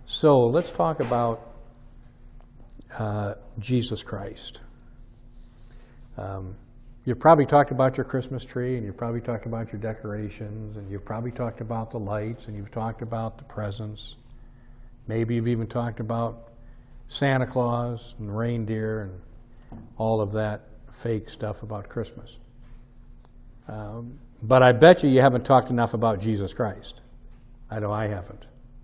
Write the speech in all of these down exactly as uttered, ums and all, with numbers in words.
So let's talk about uh, Jesus Christ. Um, you've probably talked about your Christmas tree, and you've probably talked about your decorations, and you've probably talked about the lights, and you've talked about the presents. Maybe you've even talked about Santa Claus and reindeer and all of that fake stuff about Christmas. Um, but I bet you you haven't talked enough about Jesus Christ. I know I haven't.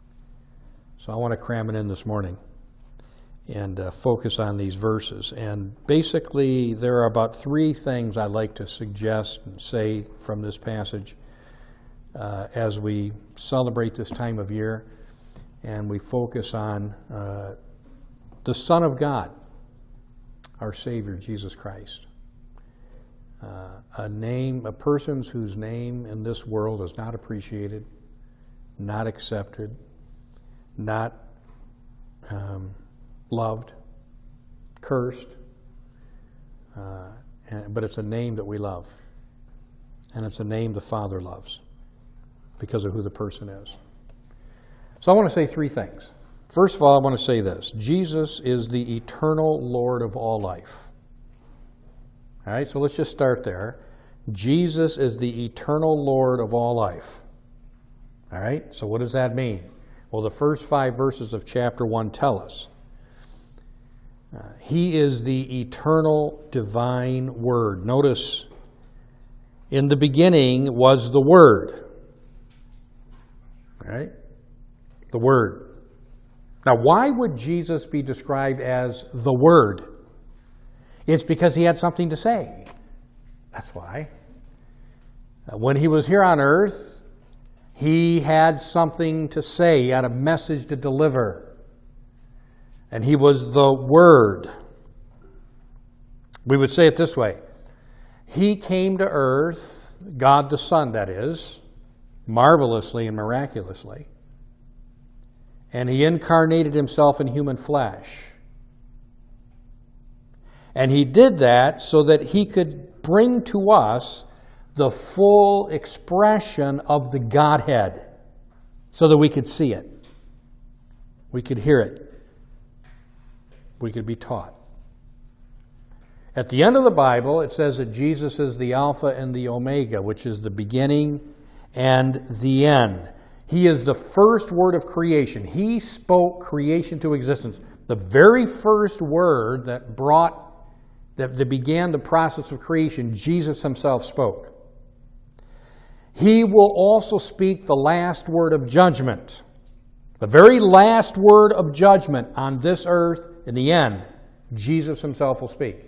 So I want to cram it in this morning and uh, focus on these verses. And basically, there are about three things I'd like to suggest and say from this passage uh, as we celebrate this time of year and we focus on uh, the Son of God, our Savior, Jesus Christ. Uh, a name, a person whose name in this world is not appreciated, not accepted, not um, loved, cursed, uh, and, but it's a name that we love. And it's a name the Father loves because of who the person is. So I want to say three things. First of all, I want to say this. Jesus is the eternal Lord of all life. All right, so let's just start there. Jesus is the eternal Lord of all life. All right, so what does that mean? Well, the first five verses of chapter one tell us. Uh, he is the eternal divine Word. Notice, in the beginning was the Word. All right? The Word. Now, why would Jesus be described as the Word? It's because he had something to say. That's why. Uh, when he was here on earth, he had something to say. He had a message to deliver. And he was the Word. We would say it this way. He came to earth, God the Son, that is, marvelously and miraculously. And he incarnated himself in human flesh. And he did that so that he could bring to us the full expression of the Godhead, so that we could see it, we could hear it, we could be taught. At the end of the Bible, it says that Jesus is the Alpha and the Omega, which is the beginning and the end. He is the first word of creation. He spoke creation to existence. The very first word that brought, that, that began the process of creation, Jesus himself spoke. He will also speak the last word of judgment. The very last word of judgment on this earth, in the end, Jesus himself will speak.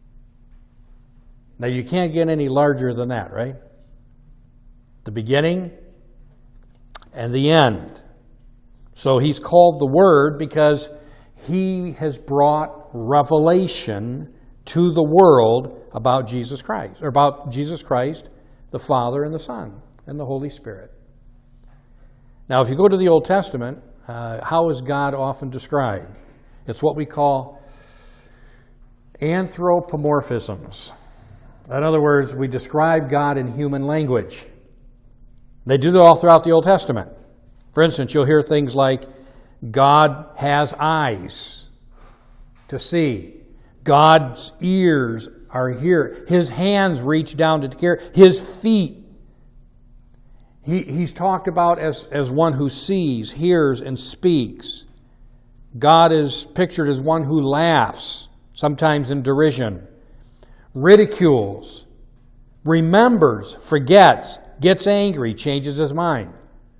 Now, you can't get any larger than that, right? The beginning and the end. So he's called the Word because he has brought revelation to the world about Jesus Christ, or about Jesus Christ, the Father and the Son and the Holy Spirit. Now, if you go to the Old Testament, uh, how is God often described? It's what we call anthropomorphisms. In other words, we describe God in human language. They do that all throughout the Old Testament. For instance, you'll hear things like, God has eyes to see. God's ears are here. His hands reach down to care. His feet. He, he's talked about as, as one who sees, hears, and speaks. God is pictured as one who laughs, sometimes in derision, ridicules, remembers, forgets, gets angry, changes his mind.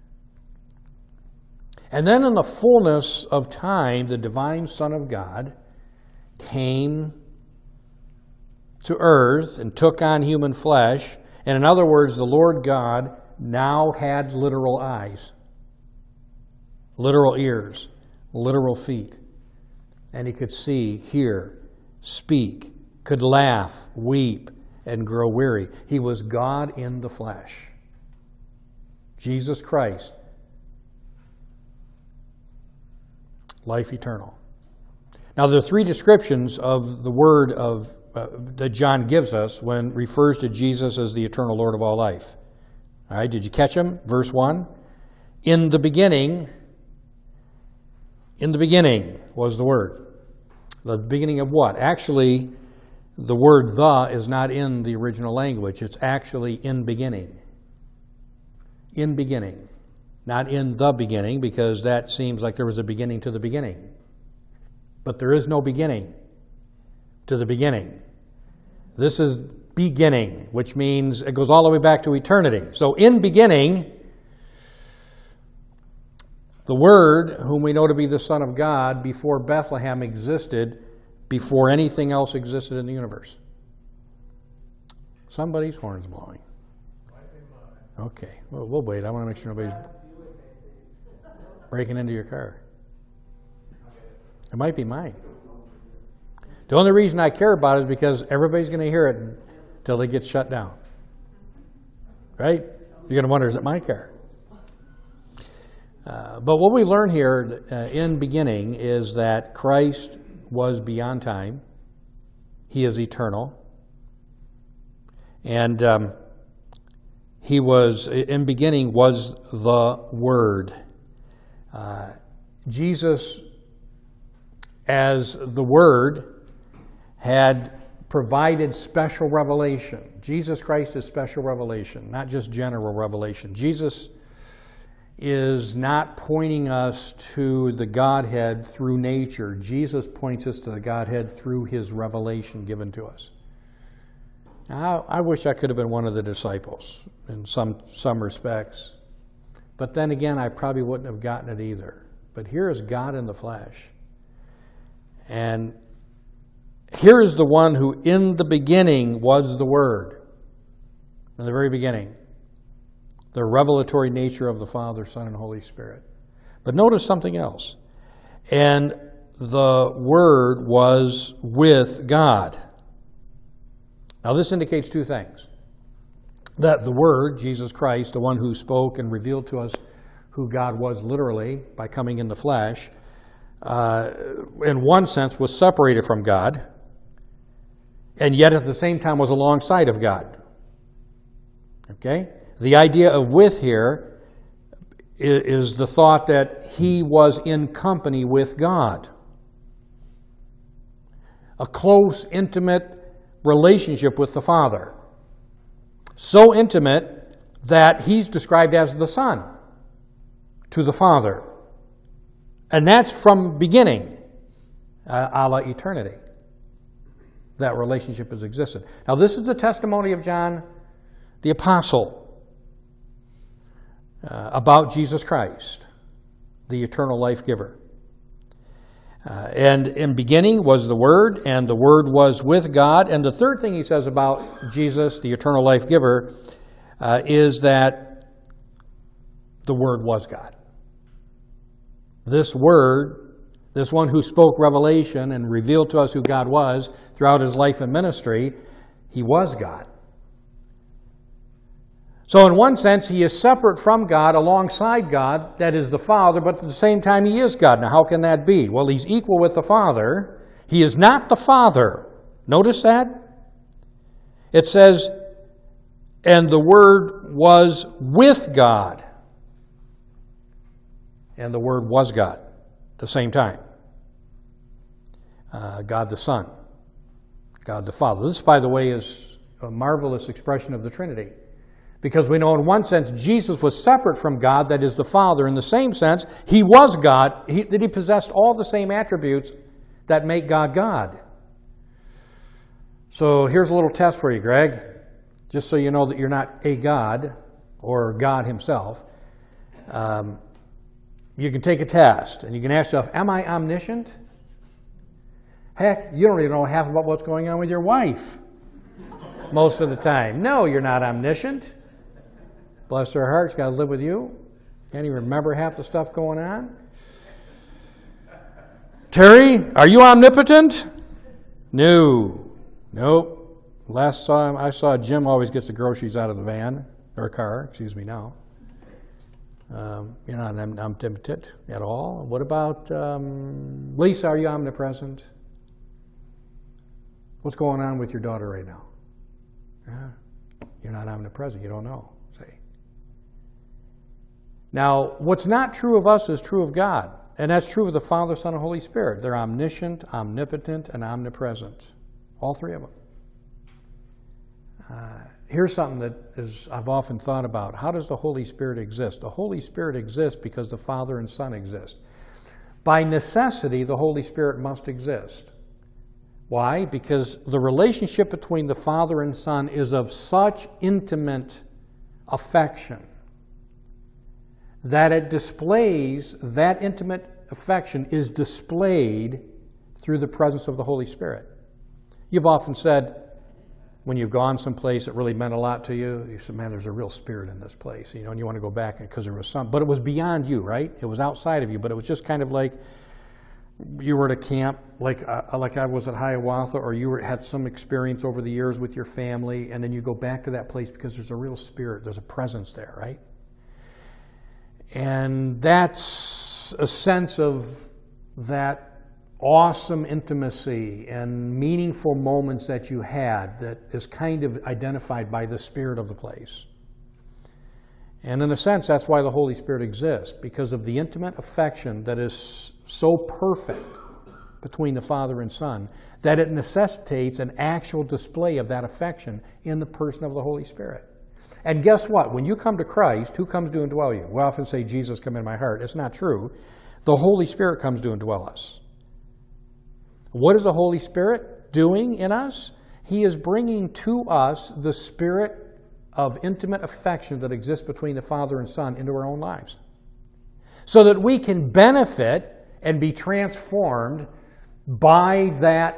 And then in the fullness of time, the divine Son of God came to earth and took on human flesh. And in other words, the Lord God now had literal eyes, literal ears, literal feet. And he could see, hear, speak, could laugh, weep, and grow weary. He was God in the flesh. Jesus Christ, life eternal. Now, there are three descriptions of the word of uh, that John gives us when refers to Jesus as the eternal Lord of all life. All right, did you catch them? Verse one. In the beginning, In the beginning was the Word. The beginning of what? Actually, the word "the" is not in the original language. It's actually "in beginning." In beginning. Not "in the beginning," because that seems like there was a beginning to the beginning. But there is no beginning to the beginning. This is beginning, which means it goes all the way back to eternity. So in beginning, the Word, whom we know to be the Son of God, before Bethlehem existed, before anything else existed in the universe. Somebody's horn's blowing. Okay, well, we'll wait. I want to make sure nobody's breaking into your car. It might be mine. The only reason I care about it is because everybody's going to hear it until they get shut down. Right? You're going to wonder, is it my car? Uh, but what we learn here uh, in beginning is that Christ was beyond time. He is eternal. And um, he was, in beginning, was the Word. Uh, Jesus, as the Word, had provided special revelation. Jesus Christ is special revelation, not just general revelation. Jesus is not pointing us to the Godhead through nature. Jesus points us to the Godhead through his revelation given to us. Now, I wish I could have been one of the disciples in some, some respects. But then again, I probably wouldn't have gotten it either. But here is God in the flesh. And here is the one who in the beginning was the Word. In the very beginning. The revelatory nature of the Father, Son, and Holy Spirit. But notice something else. And the Word was with God. Now this indicates two things. That the Word, Jesus Christ, the one who spoke and revealed to us who God was literally by coming in the flesh, uh, in one sense was separated from God, and yet at the same time was alongside of God. Okay? The idea of with here is the thought that he was in company with God. A close, intimate relationship with the Father. So intimate that he's described as the Son to the Father. And that's from beginning, uh, a la eternity. That relationship has existed. Now this is the testimony of John the Apostle. Uh, about Jesus Christ, the eternal life giver. Uh, and in beginning was the Word, and the Word was with God. And the third thing he says about Jesus, the eternal life giver, uh, is that the Word was God. This Word, this one who spoke revelation and revealed to us who God was throughout his life and ministry, he was God. So in one sense, he is separate from God, alongside God, that is the Father, but at the same time he is God. Now how can that be? Well, he's equal with the Father. He is not the Father. Notice that? It says, and the Word was with God. And the Word was God at the same time. Uh, God the Son. God the Father. This, by the way, is a marvelous expression of the Trinity. Because we know in one sense Jesus was separate from God, that is the Father. In the same sense, he was God, he, that he possessed all the same attributes that make God God. So here's a little test for you, Greg. Just so you know that you're not a God, or God himself. Um, you can take a test, and you can ask yourself, am I omniscient? Heck, you don't even know half about what's going on with your wife most of the time. No, you're not omniscient. Bless her heart, she's got to live with you. Can't even remember half the stuff going on. Terry, are you omnipotent? No. Nope. Last time I saw Jim always gets the groceries out of the van, or car, excuse me now. Um, you're not omnipotent at all. What about um, Lisa, are you omnipresent? What's going on with your daughter right now? Yeah. You're not omnipresent. You don't know. See. Now, what's not true of us is true of God. And that's true of the Father, Son, and Holy Spirit. They're omniscient, omnipotent, and omnipresent. All three of them. Uh, here's something that is I've often thought about. How does the Holy Spirit exist? The Holy Spirit exists because the Father and Son exist. By necessity, the Holy Spirit must exist. Why? Because the relationship between the Father and Son is of such intimate affection that it displays, that intimate affection is displayed through the presence of the Holy Spirit. You've often said, when you've gone someplace that really meant a lot to you, you said, man, there's a real spirit in this place, you know, and you want to go back because there was some, but it was beyond you, right? It was outside of you, but it was just kind of like you were at a camp, like uh, like I was at Hiawatha, or you were, had some experience over the years with your family, and then you go back to that place because there's a real spirit, there's a presence there, right? And that's a sense of that awesome intimacy and meaningful moments that you had that is kind of identified by the spirit of the place. And in a sense, that's why the Holy Spirit exists, because of the intimate affection that is so perfect between the Father and Son, that it necessitates an actual display of that affection in the person of the Holy Spirit. And guess what? When you come to Christ, who comes to indwell you? We often say, Jesus, come in my heart. It's not true. The Holy Spirit comes to indwell us. What is the Holy Spirit doing in us? He is bringing to us the spirit of intimate affection that exists between the Father and Son into our own lives, so that we can benefit and be transformed by that,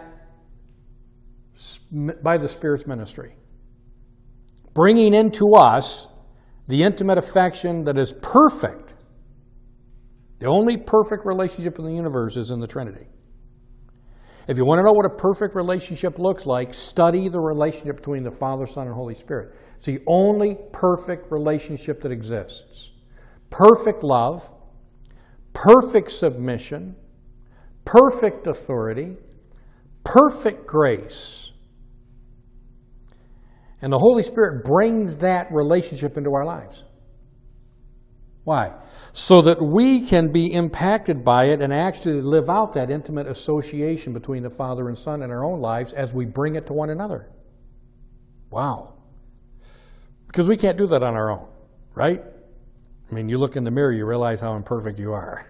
by the Spirit's ministry. Bringing into us the intimate affection that is perfect. The only perfect relationship in the universe is in the Trinity. If you want to know what a perfect relationship looks like, study the relationship between the Father, Son, and Holy Spirit. It's the only perfect relationship that exists. Perfect love, perfect submission, perfect authority, perfect grace. And the Holy Spirit brings that relationship into our lives. Why? So that we can be impacted by it and actually live out that intimate association between the Father and Son in our own lives as we bring it to one another. Wow. Because we can't do that on our own, right? I mean, you look in the mirror, you realize how imperfect you are.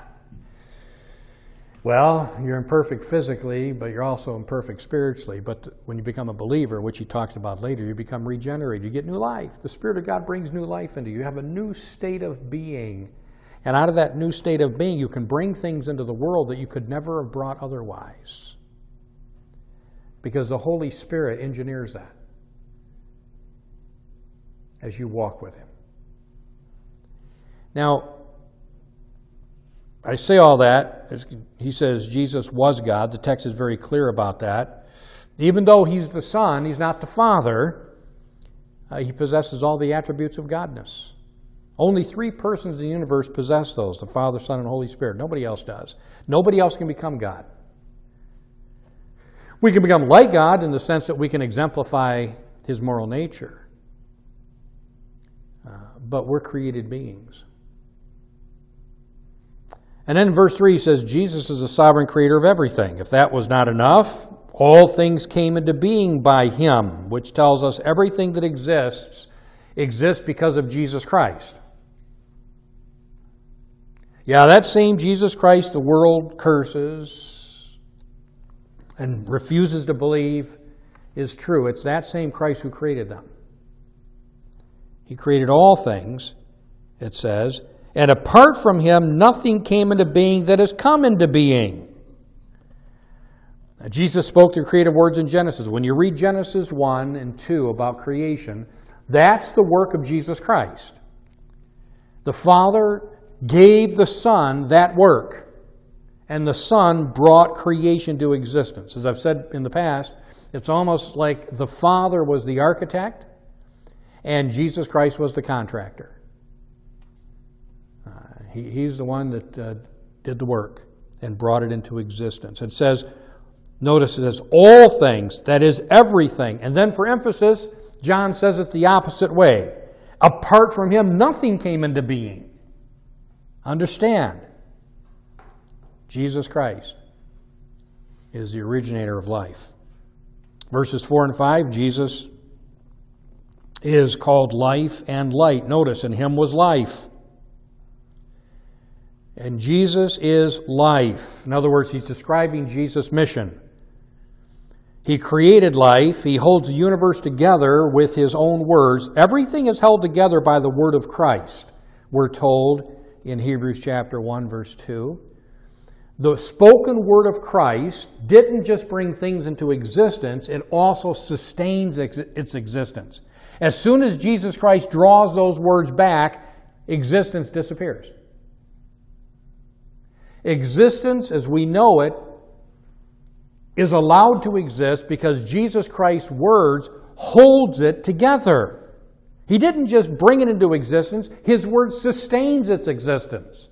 Well, you're imperfect physically, but you're also imperfect spiritually. But when you become a believer, which he talks about later, you become regenerated. You get new life. The Spirit of God brings new life into you. You have a new state of being. And out of that new state of being, you can bring things into the world that you could never have brought otherwise. Because the Holy Spirit engineers that as you walk with Him. Now, I say all that. He says Jesus was God. The text is very clear about that. Even though He's the Son, He's not the Father. Uh, he possesses all the attributes of godness. Only three persons in the universe possess those, the Father, Son, and Holy Spirit. Nobody else does. Nobody else can become God. We can become like God in the sense that we can exemplify His moral nature. Uh, but we're created beings. And then in verse three he says, Jesus is the sovereign creator of everything. If that was not enough, all things came into being by Him, which tells us everything that exists exists because of Jesus Christ. Yeah, that same Jesus Christ the world curses and refuses to believe is true. It's that same Christ who created them. He created all things, it says, and apart from Him, nothing came into being that has come into being. Now, Jesus spoke the creative words in Genesis. When you read Genesis one and two about creation, that's the work of Jesus Christ. The Father gave the Son that work, and the Son brought creation to existence. As I've said in the past, it's almost like the Father was the architect, and Jesus Christ was the contractor. He, he's the one that uh, did the work and brought it into existence. It says, notice it says, all things, that is everything. And then for emphasis, John says it the opposite way. Apart from Him, nothing came into being. Understand, Jesus Christ is the originator of life. Verses four and five, Jesus is called life and light. Notice, in him was life. And Jesus is life. In other words, he's describing Jesus' mission. He created life. He holds the universe together with his own words. Everything is held together by the word of Christ, we're told in Hebrews chapter one, verse two. The spoken word of Christ didn't just bring things into existence, it also sustains its existence. As soon as Jesus Christ draws those words back, existence disappears. Existence, as we know it, is allowed to exist because Jesus Christ's words holds it together. He didn't just bring it into existence, his word sustains its existence.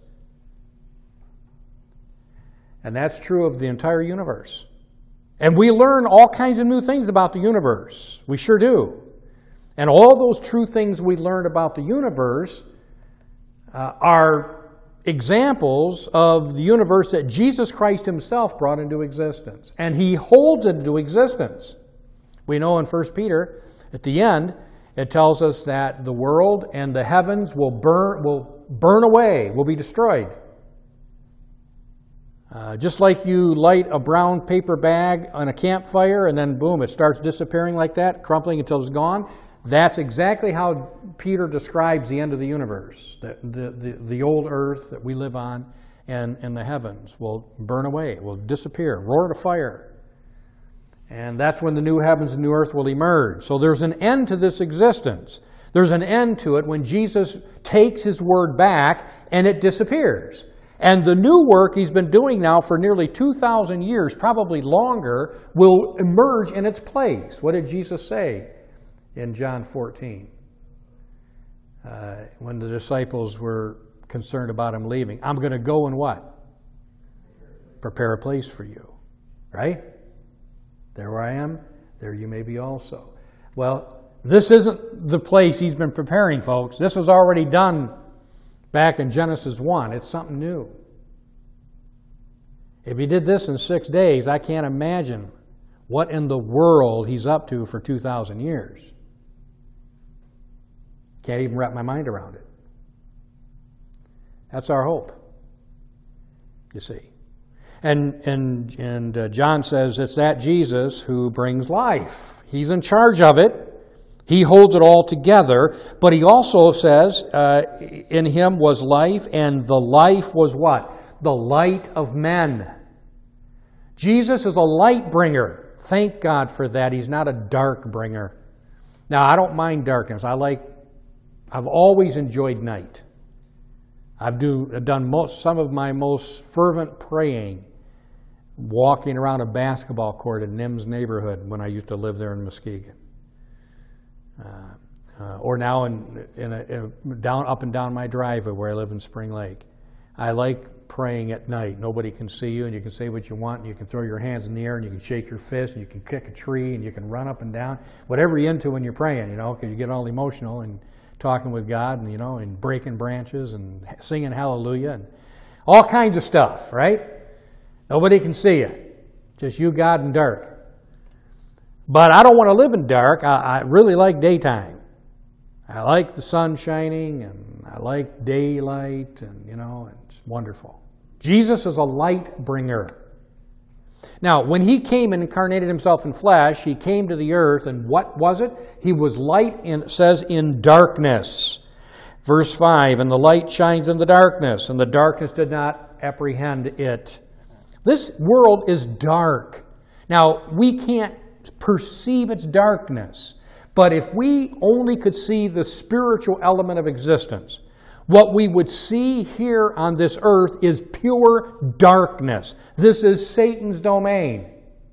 And that's true of the entire universe. And we learn all kinds of new things about the universe. We sure do. And all those true things we learn about the universe uh, are examples of the universe that Jesus Christ himself brought into existence. And he holds it into existence. We know in First Peter, at the end, it tells us that the world and the heavens will burn, will burn away, will be destroyed. Uh, just like you light a brown paper bag on a campfire and then boom, it starts disappearing like that, crumpling until it's gone. That's exactly how Peter describes the end of the universe. The, the, the, the old earth that we live on and, and the heavens will burn away, will disappear, roar to fire. And that's when the new heavens and new earth will emerge. So there's an end to this existence. There's an end to it when Jesus takes his word back and it disappears. And the new work he's been doing now for nearly two thousand years, probably longer, will emerge in its place. What did Jesus say in John fourteen? Uh, when the disciples were concerned about him leaving. I'm going to go and what? Prepare a place for you. Right? There where I am, there you may be also. Well, this isn't the place he's been preparing, folks. This was already done back in Genesis one. It's something new. If he did this in six days, I can't imagine what in the world he's up to for two thousand years. Can't even wrap my mind around it. That's our hope, you see. And, and, and uh, John says it's that Jesus who brings life. He's in charge of it. He holds it all together. But he also says uh, in him was life, and the life was what? The light of men. Jesus is a light bringer. Thank God for that. He's not a dark bringer. Now, I don't mind darkness. I like, I've always enjoyed night. I've do, I've done most, some of my most fervent praying walking around a basketball court in Nims neighborhood when I used to live there in Muskegon. Uh, uh, or now in, in, a, in a, down up and down my driveway where I live in Spring Lake. I like praying at night. Nobody can see you, and you can say what you want, and you can throw your hands in the air, and you can shake your fist, and you can kick a tree, and you can run up and down. Whatever you're into when you're praying, you know, because you get all emotional and talking with God, and you know, and breaking branches and singing hallelujah and all kinds of stuff, right? Nobody can see you, just you, God, and dark. But I don't want to live in dark. I, I really like daytime. I like the sun shining, and I like daylight, and you know, it's wonderful. Jesus is a light bringer. Now, when he came and incarnated himself in flesh, he came to the earth, and what was it? He was light, in, it says, in darkness. Verse five, and the light shines in the darkness, and the darkness did not apprehend it. This world is dark. Now, we can't perceive its darkness, but if we only could see the spiritual element of existence, what we would see here on this earth is pure darkness. This is Satan's domain.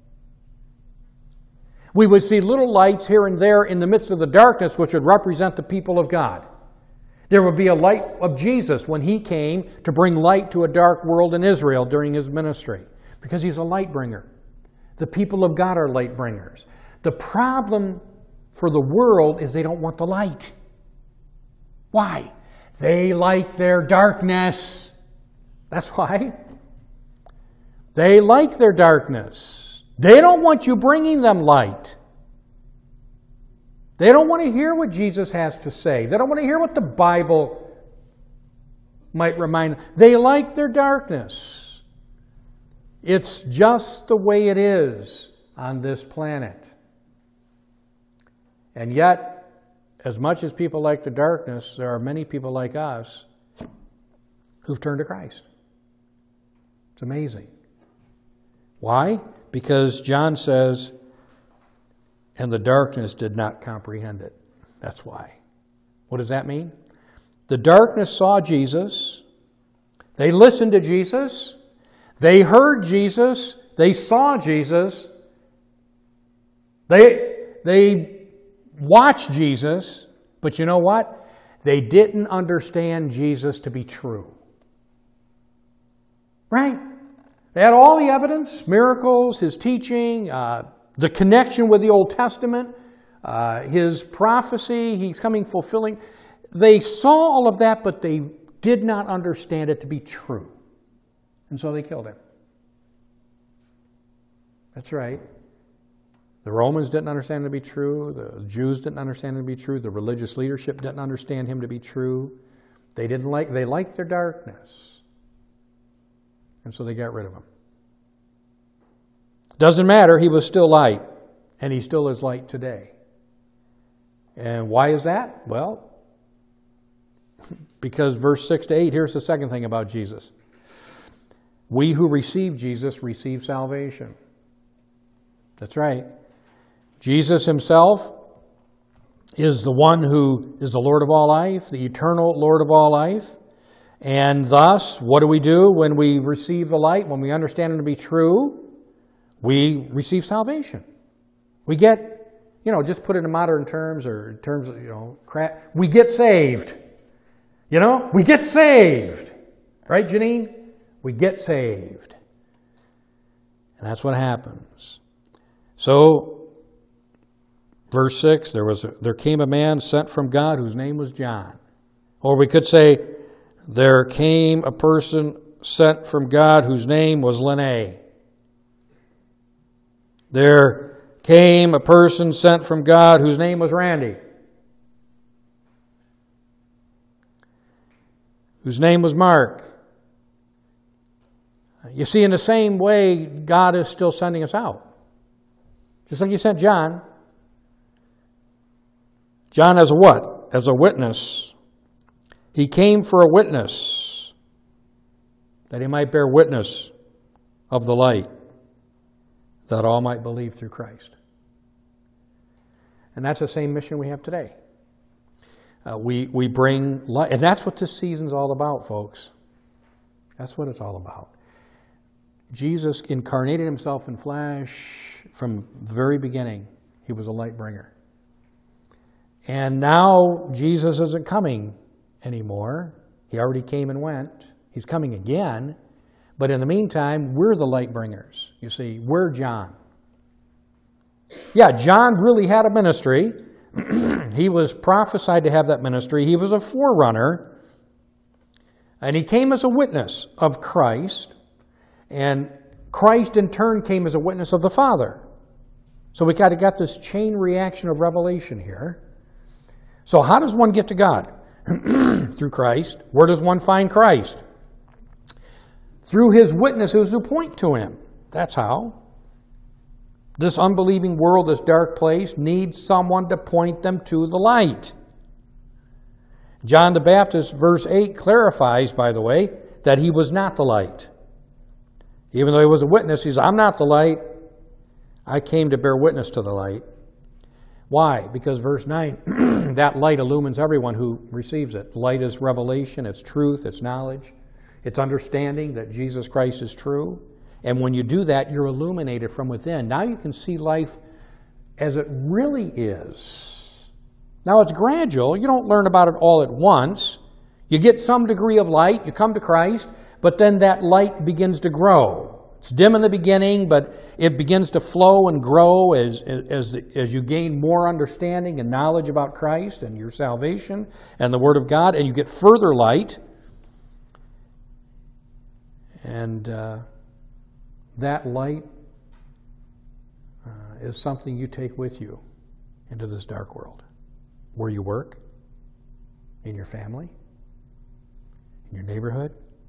We would see little lights here and there in the midst of the darkness, which would represent the people of God. There would be a light of Jesus when he came to bring light to a dark world in Israel during his ministry, because he's a light bringer. The people of God are light bringers. The problem for the world is they don't want the light. Why? They like their darkness. That's why. They like their darkness. They don't want you bringing them light. They don't want to hear what Jesus has to say. They don't want to hear what the Bible might remind them. They like their darkness. It's just the way it is on this planet. And yet, as much as people like the darkness, there are many people like us who've turned to Christ. It's amazing. Why? Because John says, and the darkness did not comprehend it. That's why. What does that mean? The darkness saw Jesus. They listened to Jesus. They heard Jesus. They saw Jesus. They, they watched Jesus. But you know what? They didn't understand Jesus to be true. Right? They had all the evidence, miracles, his teaching, uh, the connection with the Old Testament, uh, his prophecy, he's coming fulfilling. They saw all of that, but they did not understand it to be true. And so they killed him. That's right. The Romans didn't understand him to be true. The Jews didn't understand him to be true. The religious leadership didn't understand him to be true. They didn't like, they liked their darkness. And so they got rid of him. Doesn't matter, he was still light, and he still is light today. And why is that? Well, because verse six to eight, here's the second thing about Jesus. We who receive Jesus receive salvation. That's right. Jesus himself is the one who is the Lord of all life, the eternal Lord of all life. And thus, what do we do when we receive the light, when we understand it to be true? We receive salvation. We get, you know, just put it in modern terms or in terms of, you know, crap, we get saved. You know, we get saved. Right, Janine? We get saved. And that's what happens. So, verse six, there was a, there came a man sent from God whose name was John. Or we could say, there came a person sent from God whose name was Lene. There came a person sent from God whose name was Randy. Whose name was Mark. You see, in the same way, God is still sending us out. Just like he sent John. John as a what? As a witness. He came for a witness, that he might bear witness of the light, that all might believe through Christ. And that's the same mission we have today. Uh, we, we bring light, and that's what this season's all about, folks. That's what it's all about. Jesus incarnated himself in flesh from the very beginning. He was a light bringer. And now Jesus isn't coming anymore. He already came and went. He's coming again. But in the meantime, we're the light bringers. You see, we're John. Yeah, John really had a ministry. He was prophesied to have that ministry. He was a forerunner. And he came as a witness of Christ. And Christ in turn came as a witness of the Father. So we kind of got this chain reaction of revelation here. So how does one get to God? Through Christ. Where does one find Christ? Through his witnesses who point to him. That's how. This unbelieving world, this dark place, needs someone to point them to the light. John the Baptist, verse eight, clarifies, by the way, that he was not the light. Even though he was a witness, he says, I'm not the light. I came to bear witness to the light. Why? Because verse nine, that light illumines everyone who receives it. Light is revelation, it's truth, it's knowledge, it's understanding that Jesus Christ is true. And when you do that, you're illuminated from within. Now you can see life as it really is. Now it's gradual. You don't learn about it all at once. You get some degree of light, you come to Christ, but then that light begins to grow. It's dim in the beginning, but it begins to flow and grow as, as, as you gain more understanding and knowledge about Christ and your salvation and the Word of God, and you get further light. And uh, that light uh, is something you take with you into this dark world, where you work, in your family, in your neighborhood.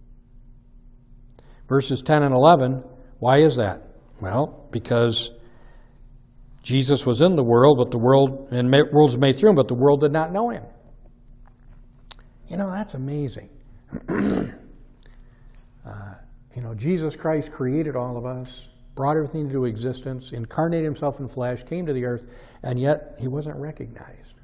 Verses ten and eleven, why is that? Well, because Jesus was in the world, but the world, and world was made through him, but the world did not know him. You know, that's amazing. uh, you know, Jesus Christ created all of us, brought everything into existence, incarnated himself in flesh, came to the earth, and yet he wasn't recognized.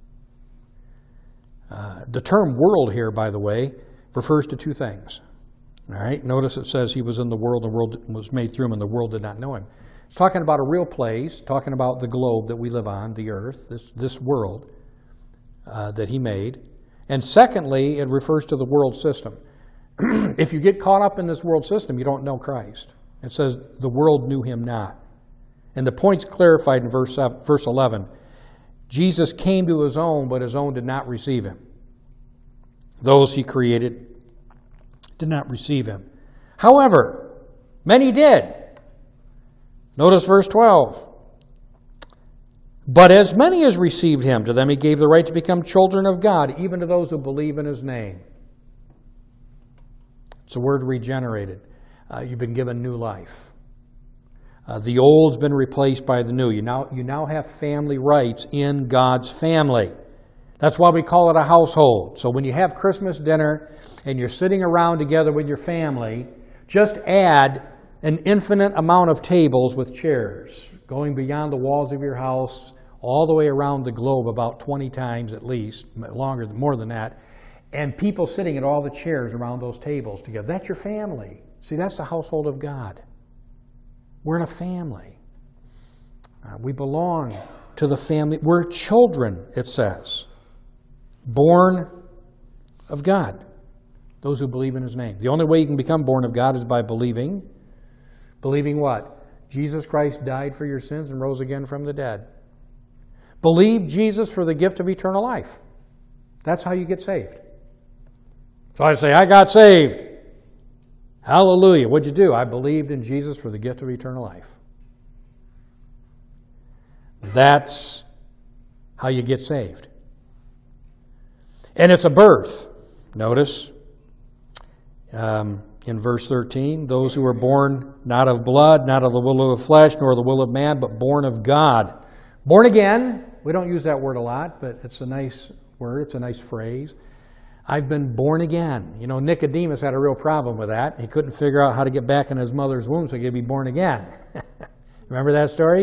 Uh, the term world here, by the way, refers to two things. All right, notice it says he was in the world, the world was made through him, and the world did not know him. It's talking about a real place, talking about the globe that we live on, the earth, this, this world uh, that he made. And secondly, it refers to the world system. If you get caught up in this world system, you don't know Christ. It says the world knew him not. And the point's clarified in verse, verse eleven. Jesus came to his own, but his own did not receive him. Those he created did not receive him. However, many did. Notice verse twelve. But as many as received him, to them he gave the right to become children of God, even to those who believe in his name. It's the word regenerated. Uh, you've been given new life. Uh, the old's been replaced by the new. You now, you now have family rights in God's family. That's why we call it a household. So when you have Christmas dinner and you're sitting around together with your family, just add an infinite amount of tables with chairs, going beyond the walls of your house, all the way around the globe about twenty times at least, longer, more than that, and people sitting at all the chairs around those tables together. That's your family. See, that's the household of God. We're in a family. Uh, we belong to the family. We're children, it says, born of God, those who believe in his name. The only way you can become born of God is by believing. Believing what? Jesus Christ died for your sins and rose again from the dead. Believe Jesus for the gift of eternal life. That's how you get saved. So I say, I got saved. Hallelujah. What'd you do? I believed in Jesus for the gift of eternal life. That's how you get saved. And it's a birth. Notice um, in verse thirteen, those who were born not of blood, not of the will of the flesh, nor the will of man, but born of God. Born again. We don't use that word a lot, but it's a nice word. It's a nice phrase. I've been born again. You know, Nicodemus had a real problem with that. He couldn't figure out how to get back in his mother's womb so he could be born again. Remember that story?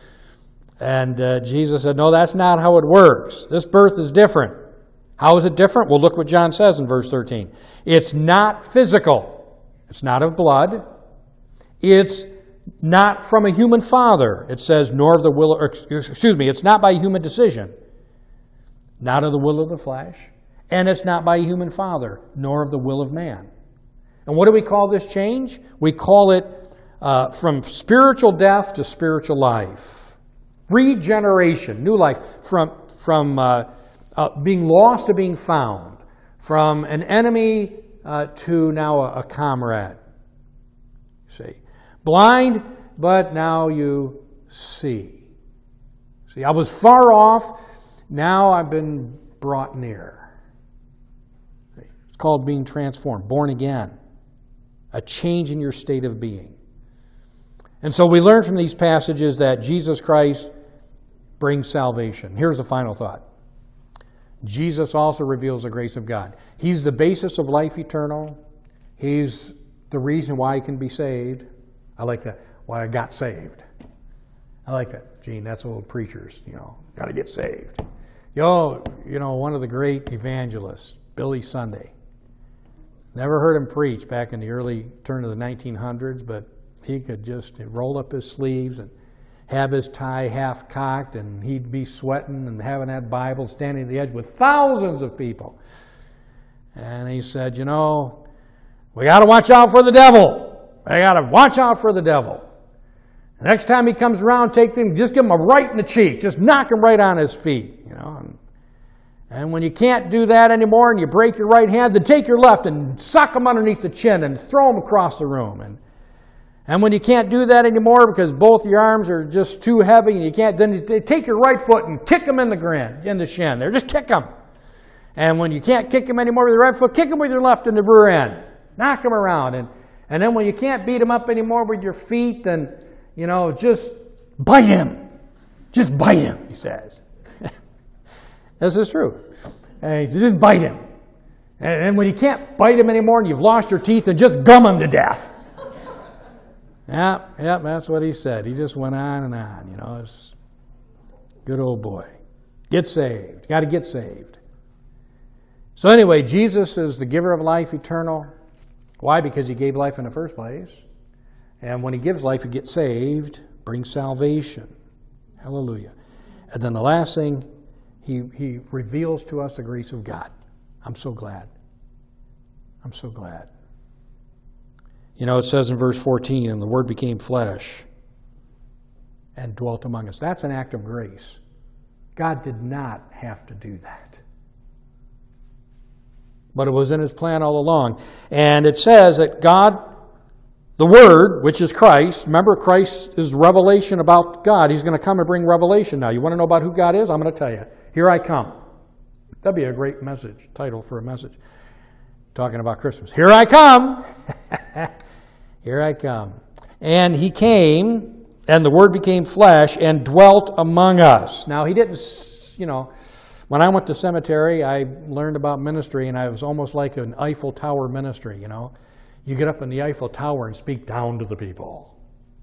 And uh, Jesus said, no, that's not how it works. This birth is different. How is it different? Well, look what John says in verse thirteen. It's not physical. It's not of blood. It's not from a human father. It says, nor of the will, or, excuse me, it's not by human decision. Not of the will of the flesh. And it's not by a human father, nor of the will of man. And what do we call this change? We call it uh, from spiritual death to spiritual life. Regeneration, new life, from, from uh, uh, being lost to being found, from an enemy uh, to now a, a comrade. See, blind, but now you see. See, I was far off, now I've been brought near. It's called being transformed, born again, a change in your state of being. And so we learn from these passages that Jesus Christ brings salvation. Here's the final thought. Jesus also reveals the grace of God. He's the basis of life eternal. He's the reason why you can be saved. I like that. Why I got saved. I like that. Gene, that's old preachers, you know, got to get saved. Yo, you know, one of the great evangelists, Billy Sunday. Never heard him preach back in the early turn of the nineteen hundreds, but he could just roll up his sleeves and have his tie half cocked, and he'd be sweating and having that Bible standing at the edge with thousands of people. And he said, you know, we got to watch out for the devil. We got to watch out for the devil. The next time he comes around, take him, just give him a right in the cheek. Just knock him right on his feet, you know. And, and when you can't do that anymore and you break your right hand, then take your left and suck him underneath the chin and throw him across the room. And And when you can't do that anymore because both your arms are just too heavy and you can't, then you take your right foot and kick them in the grin, in the shin there. Just kick them. And when you can't kick them anymore with your right foot, kick them with your left in the rear end. Knock them around. And, and then when you can't beat them up anymore with your feet, then, you know, just bite him. Just bite him, he says. This is true. And he says, just bite him. And, and when you can't bite him anymore and you've lost your teeth, then just gum him to death. Yeah, yeah, that's what he said. He just went on and on, you know. It's good old boy. Get saved. Got to get saved. So anyway, Jesus is the giver of life eternal. Why? Because he gave life in the first place. And when he gives life, you get saved, brings salvation. Hallelujah. And then the last thing, he, he reveals to us the grace of God. I'm so glad. I'm so glad. You know, it says in verse fourteen, and the Word became flesh and dwelt among us. That's an act of grace. God did not have to do that. But it was in his plan all along. And it says that God, the Word, which is Christ, remember Christ is revelation about God. He's going to come and bring revelation now. You want to know about who God is? I'm going to tell you. Here I come. That'd be a great message, title for a message. Talking about Christmas. Here I come. Here I come. And he came, and the Word became flesh and dwelt among us. Now, he didn't, you know, when I went to seminary, I learned about ministry, and I was almost like an Eiffel Tower ministry, you know. You get up in the Eiffel Tower and speak down to the people.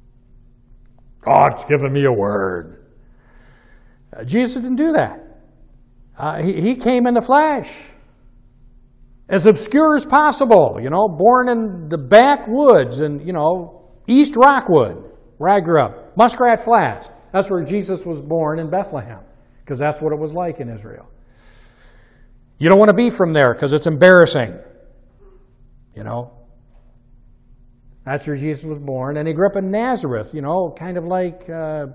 God's given me a word. Uh, Jesus didn't do that. Uh, he, he came in the flesh. As obscure as possible, you know, born in the backwoods in, you know, East Rockwood, where I grew up. Muskrat Flats. That's where Jesus was born in Bethlehem, because that's what it was like in Israel. You don't want to be from there because it's embarrassing. You know. That's where Jesus was born. And he grew up in Nazareth, you know, kind of like uh,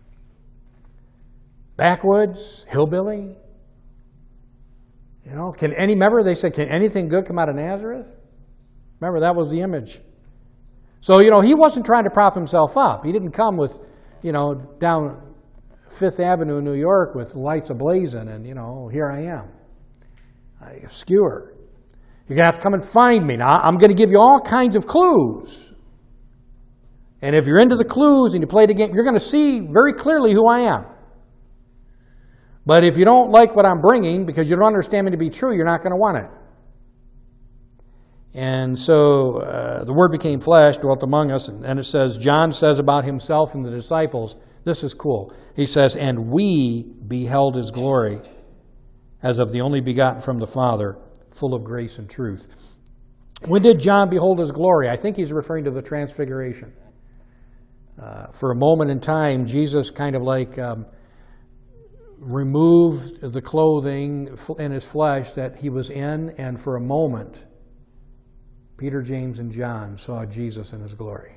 backwoods, hillbilly. You know, can any, remember they said, can anything good come out of Nazareth? Remember, that was the image. So, you know, he wasn't trying to prop himself up. He didn't come with, you know, down Fifth Avenue in New York with lights ablazing and, you know, here I am. I obscure. You're going to have to come and find me. Now, I'm going to give you all kinds of clues. And if you're into the clues and you play the game, you're going to see very clearly who I am. But if you don't like what I'm bringing, because you don't understand me to be true, you're not going to want it. And so uh, the Word became flesh, dwelt among us, and, and it says, John says about himself and the disciples, this is cool. He says, and we beheld his glory as of the only begotten from the Father, full of grace and truth. When did John behold his glory? I think he's referring to the Transfiguration. Uh, for a moment in time, Jesus kind of like um, removed the clothing in his flesh that he was in, and for a moment, Peter, James, and John saw Jesus in his glory.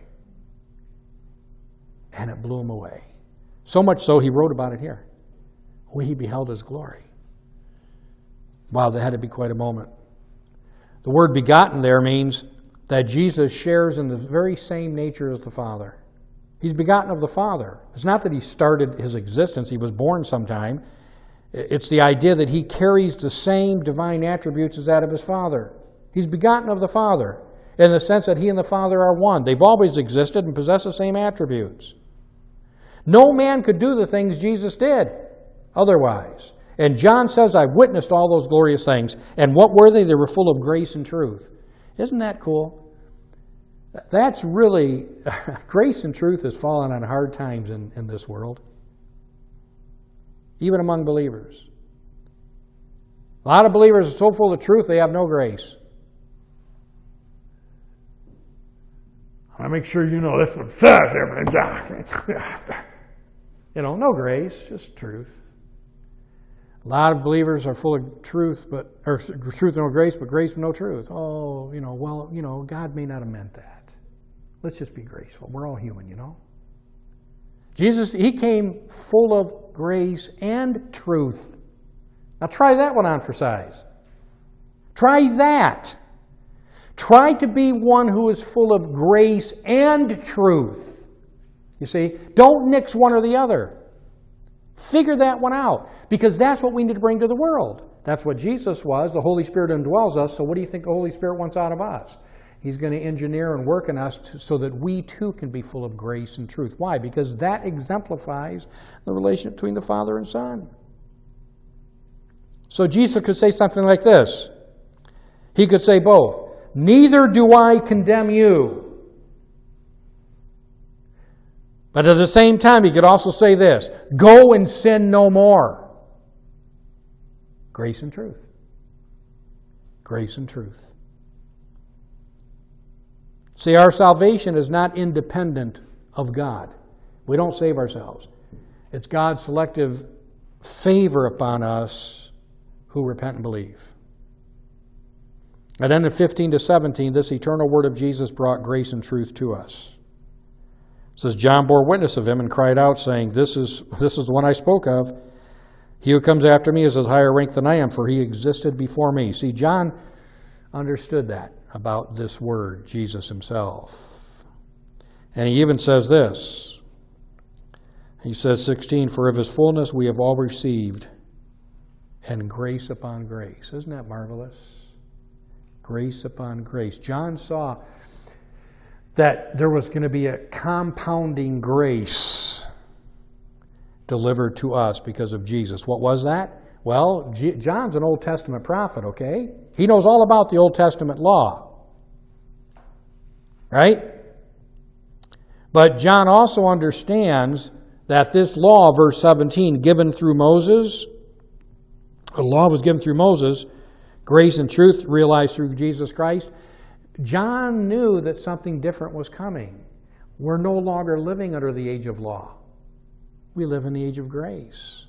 And it blew him away. So much so, he wrote about it here. We beheld his glory. Wow, that had to be quite a moment. The word begotten there means that Jesus shares in the very same nature as the Father. He's begotten of the Father. It's not that he started his existence, he was born sometime. It's the idea that he carries the same divine attributes as that of his Father. He's begotten of the Father in the sense that he and the Father are one. They've always existed and possess the same attributes. No man could do the things Jesus did otherwise. And John says, I witnessed all those glorious things. And what were they? They were full of grace and truth. Isn't that cool? That's really, grace and truth has fallen on hard times in, in this world. Even among believers. A lot of believers are so full of truth, they have no grace. I make sure you know this one says. You know, no grace, just truth. A lot of believers are full of truth, but or truth and no grace, but grace and no truth. Oh, you know, well, you know, God may not have meant that. Let's just be graceful. We're all human, you know. Jesus, he came full of grace and truth. Now try that one on for size. Try that. Try to be one who is full of grace and truth. You see, don't nix one or the other. Figure that one out, because that's what we need to bring to the world. That's what Jesus was. The Holy Spirit indwells us, so what do you think the Holy Spirit wants out of us? He's going to engineer and work in us to, so that we too can be full of grace and truth. Why? Because that exemplifies the relationship between the Father and Son. So Jesus could say something like this. He could say both. Neither do I condemn you. But at the same time, he could also say this. Go and sin no more. Grace and truth. Grace and truth. See, our salvation is not independent of God. We don't save ourselves. It's God's selective favor upon us who repent and believe. And then in fifteen to seventeen, this eternal word of Jesus brought grace and truth to us. It says, John bore witness of him and cried out, saying, This is, this is the one I spoke of. He who comes after me is of higher rank than I am, for he existed before me. See, John understood that about this word, Jesus himself. And he even says this. He says, sixteen, For of his fullness we have all received, and grace upon grace. Isn't that marvelous? Grace upon grace. John saw that there was going to be a compounding grace delivered to us because of Jesus. What was that? Well, G- John's an Old Testament prophet, okay? He knows all about the Old Testament law. Right? But John also understands that this law, verse seventeen, given through Moses, the law was given through Moses, grace and truth realized through Jesus Christ. John knew that something different was coming. We're no longer living under the age of law. We live in the age of grace.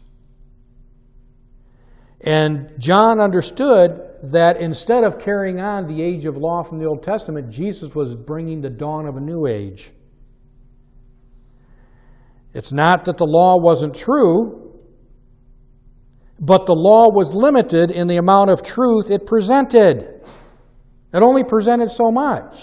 And John understood that instead of carrying on the age of law from the Old Testament, Jesus was bringing the dawn of a new age. It's not that the law wasn't true, but the law was limited in the amount of truth it presented. It only presented so much.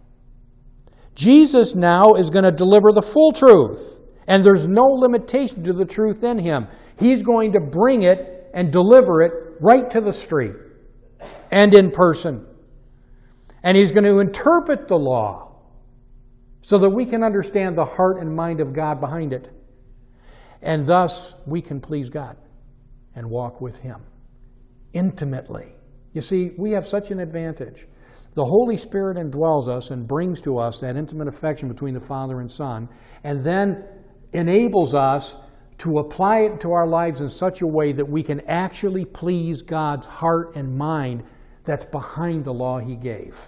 Jesus now is going to deliver the full truth, and there's no limitation to the truth in him. He's going to bring it and deliver it right to the street and in person. And he's going to interpret the law so that we can understand the heart and mind of God behind it. And thus we can please God and walk with him intimately. You see, we have such an advantage. The Holy Spirit indwells us and brings to us that intimate affection between the Father and Son, and then enables us to apply it to our lives in such a way that we can actually please God's heart and mind that's behind the law he gave.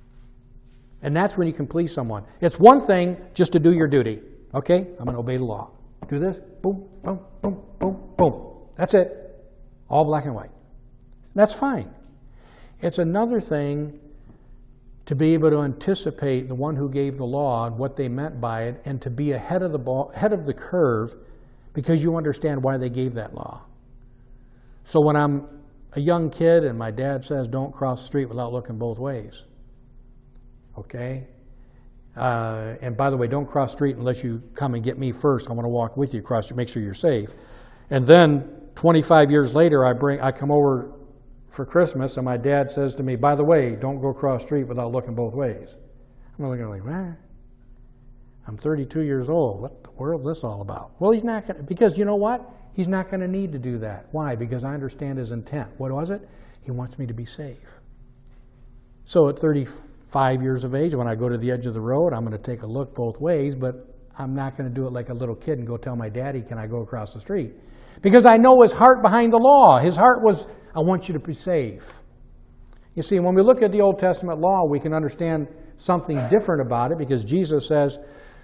And that's when you can please someone. It's one thing just to do your duty. Okay, I'm going to obey the law. Do this, boom, boom, boom, boom, boom. That's it. All black and white. That's fine. It's another thing to be able to anticipate the one who gave the law and what they meant by it, and to be ahead of the ball, ahead of the curve, because you understand why they gave that law. So when I'm a young kid and my dad says, don't cross the street without looking both ways. Okay? Uh, and by the way, don't cross the street unless you come and get me first. I want to walk with you across to make sure you're safe. And then twenty-five years later, I bring, I come over for Christmas, and my dad says to me, by the way, don't go across the street without looking both ways. I'm looking like, man, I'm thirty-two years old. What the world is this all about? Well, he's not going to, because you know what? He's not going to need to do that. Why? Because I understand his intent. What was it? He wants me to be safe. So at thirty-five years of age, when I go to the edge of the road, I'm going to take a look both ways, but I'm not going to do it like a little kid and go tell my daddy, can I go across the street? Because I know his heart behind the law. His heart was, I want you to be safe. You see, when we look at the Old Testament law, we can understand something different about it, because Jesus says,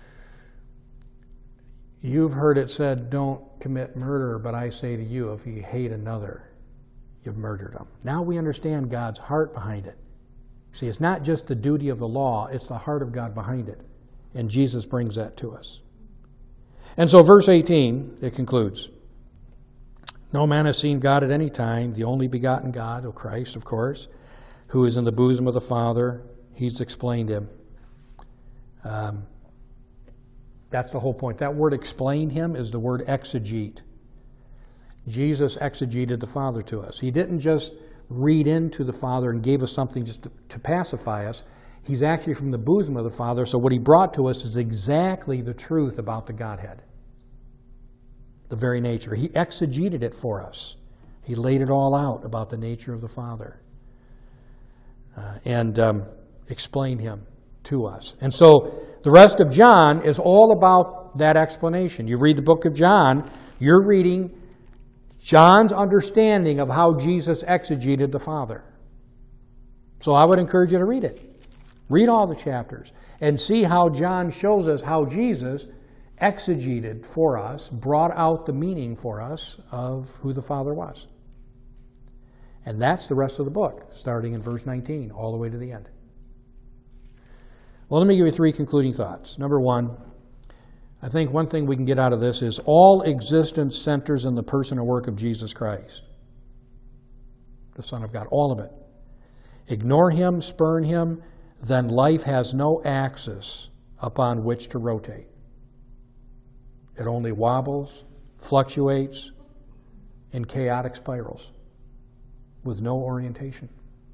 you've heard it said, don't commit murder, but I say to you, if you hate another, you've murdered him. Now we understand God's heart behind it. See, it's not just the duty of the law, it's the heart of God behind it. And Jesus brings that to us. And so verse eighteen, it concludes. No man has seen God at any time, the only begotten God, of Christ, of course, who is in the bosom of the Father, He's explained him. Um, that's the whole point. That word explain him is the word exegete. Jesus exegeted the Father to us. He didn't just read into the Father and gave us something just to, to pacify us. He's actually from the bosom of the Father, so what he brought to us is exactly the truth about the Godhead. The very nature. He exegeted it for us. He laid it all out about the nature of the Father. Uh, and um, explained him to us. And so the rest of John is all about that explanation. You read the book of John, you're reading John's understanding of how Jesus exegeted the Father. So I would encourage you to read it. Read all the chapters and see how John shows us how Jesus exegeted for us, brought out the meaning for us of who the Father was. And that's the rest of the book, starting in verse nineteen, all the way to the end. Well, let me give you three concluding thoughts. Number one, I think one thing we can get out of this is all existence centers in the person and work of Jesus Christ, the Son of God, all of it. Ignore him, spurn him, then life has no axis upon which to rotate. It only wobbles, fluctuates in chaotic spirals with no orientation.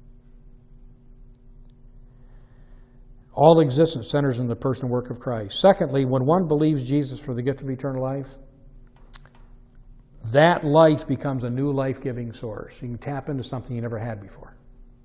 All existence centers in the person and work of Christ. Secondly, when one believes Jesus for the gift of eternal life, that life becomes a new life-giving source. You can tap into something you never had before.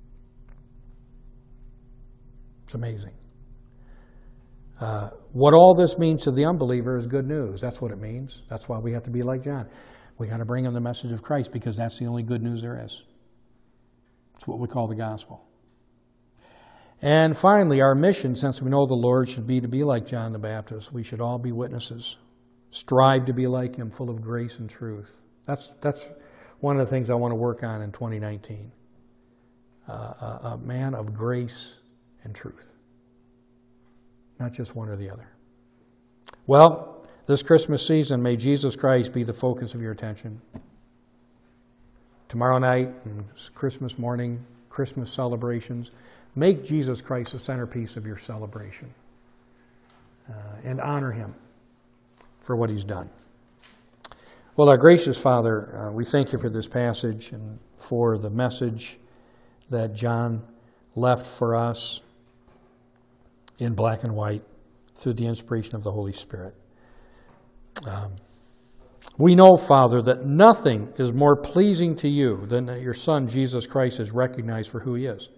It's amazing. Uh, what all this means to the unbeliever is good news. That's what it means. That's why we have to be like John. We got to bring him the message of Christ because that's the only good news there is. It's what we call the gospel. And finally, our mission, since we know the Lord, should be to be like John the Baptist. We should all be witnesses. Strive to be like him, full of grace and truth. That's, that's one of the things I want to work on in twenty nineteen. Uh, a, a man of grace and truth. Not just one or the other. Well, this Christmas season, may Jesus Christ be the focus of your attention. Tomorrow night, and Christmas morning, Christmas celebrations, make Jesus Christ the centerpiece of your celebration. Uh, and honor him for what he's done. Well, our gracious Father, uh, we thank you for this passage and for the message that John left for us in black and white through the inspiration of the Holy Spirit. Um, we know, Father, that nothing is more pleasing to you than that your Son, Jesus Christ, is recognized for who he is.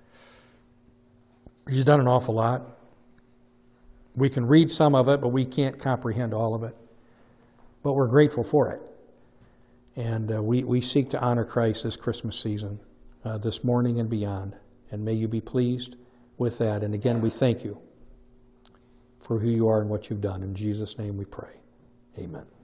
He's done an awful lot. We can read some of it, but we can't comprehend all of it. But we're grateful for it. And uh, we, we seek to honor Christ this Christmas season, uh, this morning and beyond. And may you be pleased with that. And again, we thank you for who you are and what you've done. In Jesus' name we pray. Amen.